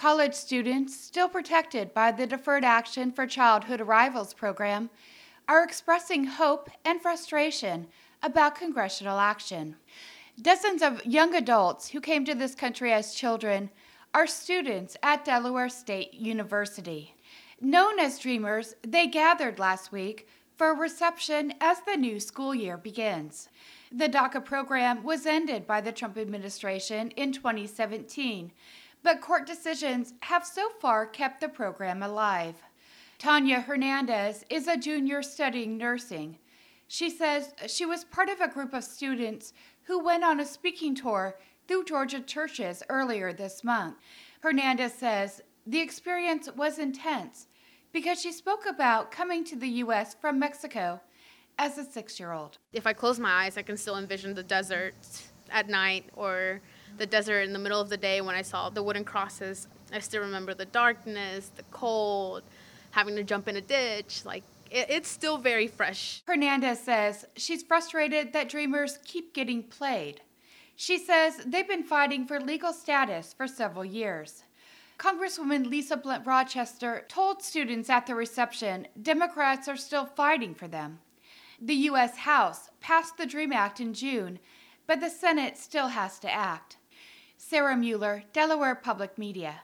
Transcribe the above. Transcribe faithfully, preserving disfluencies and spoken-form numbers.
College students, still protected by the Deferred Action for Childhood Arrivals program, are expressing hope and frustration about congressional action. Dozens of young adults who came to this country as children are students at Delaware State University. Known as Dreamers, they gathered last week for a reception as the new school year begins. The DACA program was ended by the Trump administration in twenty seventeen, but court decisions have so far kept the program alive. Tanya Hernandez is a junior studying nursing. She says she was part of a group of students who went on a speaking tour through Georgia churches earlier this month. Hernandez says the experience was intense because she spoke about coming to the U S from Mexico as a six-year-old. If I close my eyes, I can still envision the desert at night or the desert in the middle of the day when I saw the wooden crosses. I still remember the darkness, the cold, having to jump in a ditch. Like, it, it's still very fresh. Hernandez says she's frustrated that Dreamers keep getting played. She says they've been fighting for legal status for several years. Congresswoman Lisa Blunt Rochester told students at the reception Democrats are still fighting for them. The U S House passed the DREAM Act in June, but the Senate still has to act. Sarah Mueller, Delaware Public Media.